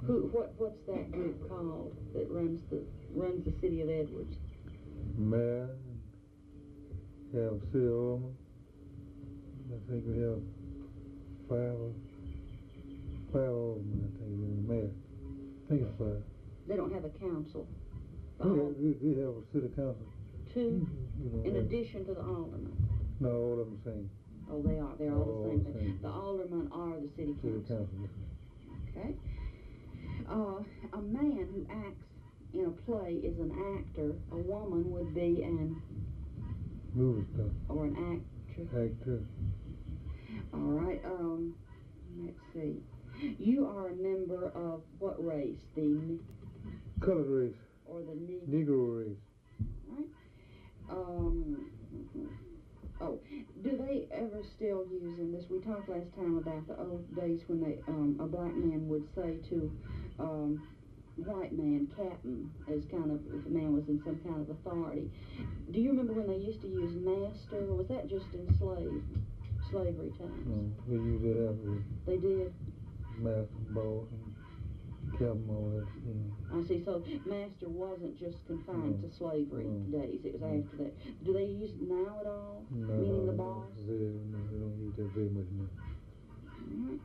What's that group called that runs the city of Edwards? Mayor, have city alderman. I think we have five aldermen, I think, in the mayor. I think it's five. They don't have a council. They have a city council. Two? In addition to the alderman? No, all of them same. Oh, they are. They're all the same thing. The aldermen are the city council. City council. Okay. A man who acts in a play is an actor. A woman would be an... Movie star. Or an actress. Actor. All right. Let's see. You are a member of what race? The... Colored race. Or the Negro race. All right. Oh, do they ever still use in this? We talked last time about the old days when they, a black man would say to white man, captain, as kind of, if a man was in some kind of authority. Do you remember when they used to use master, or was that just in slavery times? No, they used it after. They did? Master, boss, and captain, all that, I see, so master wasn't just confined to slavery days, it was after that. Do they use it now at all? No, meaning the boss? No, they don't use that very much now. All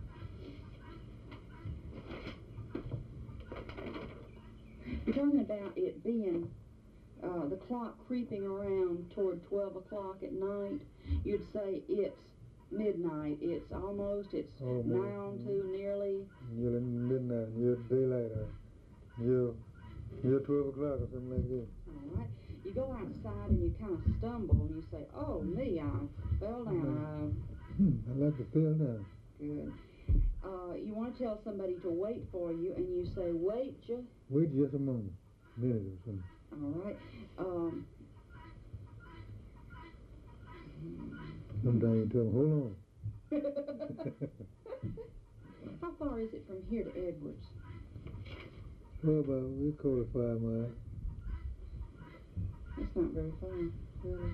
right. You're talking about it being the clock creeping around toward 12 o'clock at night. You'd say it's midnight. It's almost, it's now to nearly... Nearly midnight, near daylight, near 12 o'clock or something like that. All right. You go outside and you kind of stumble and you say, oh, me, I fell down. I like to fell down. Good. You want to tell somebody to wait for you and you say, wait just... Wait just a moment, minute or something. All right. Sometimes you tell them, hold on. How far is it from here to Edwards? Oh, about, we call it 5 miles. That's not very far, really.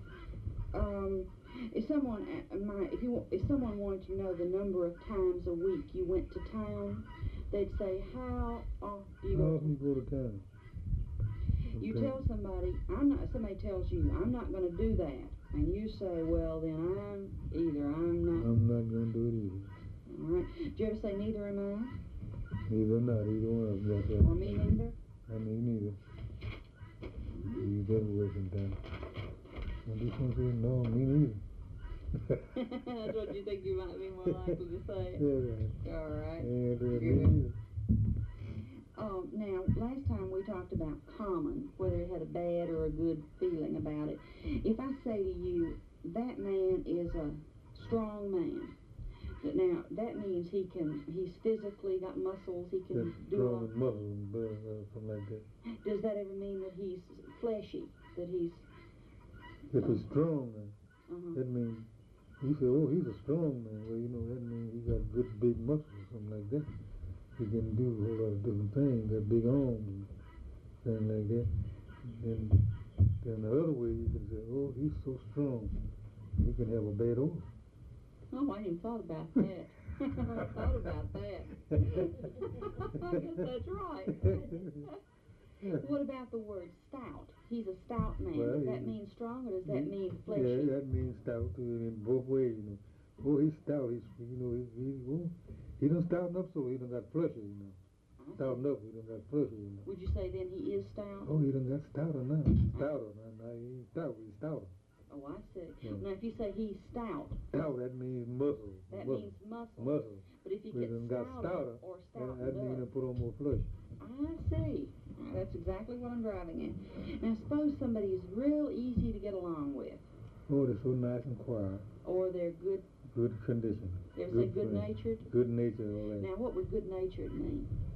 If someone wanted to know the number of times a week you went to town, they'd say, how often do you go? How often you go to town? You tell somebody, somebody tells you, I'm not going to do that. And you say, well, then I'm not. I'm not going to do it either. All right. Did you ever say, neither am I? Neither not, either one of them. Or me neither? I mean, neither. You better waste some time. And this one said, no, me neither. That's what you think you might be more likely to say. Yeah, right. All right. Yeah, me neither. Now, last time we talked about common, whether it had a bad or a good feeling about it. If I say to you, that man is a strong man, now that means he's physically got muscles, he can do all... Strong muscles, something like that. Does that ever mean that he's fleshy, that he's... If he's strong, that means, you say, oh, he's a strong man. Well, that means he got good big muscles or something like that. He can do a whole lot of different things, got big arms and things like that. Then the other way you can say, oh, he's so strong, he can have a bad odor. Oh, I hadn't thought about that. I thought about that. I guess that's right. What about the word stout? He's a stout man. Well, does that mean strong or does that mean fleshy? Yeah, that means stout in both ways, Oh, he's stout. He done stouten up, so he done got fleshy, Stouten up, he done got fleshy, Would you say then he is stout? Oh, he done got stouter now. Stouter. Now he ain't stout, he's stouter. Oh, I see. Yeah. Now, if you say he's stout. Stout, that means muscle. That means muscle. Muscle. But if you get stouter or stoutened that means he put on more flesh. I see. That's exactly what I'm driving at. Now, suppose somebody is real easy to get along with. Oh, they're so nice and quiet. Or they're good... Good condition. You ever say good-natured? Good-natured, all that. Now, what would good-natured mean?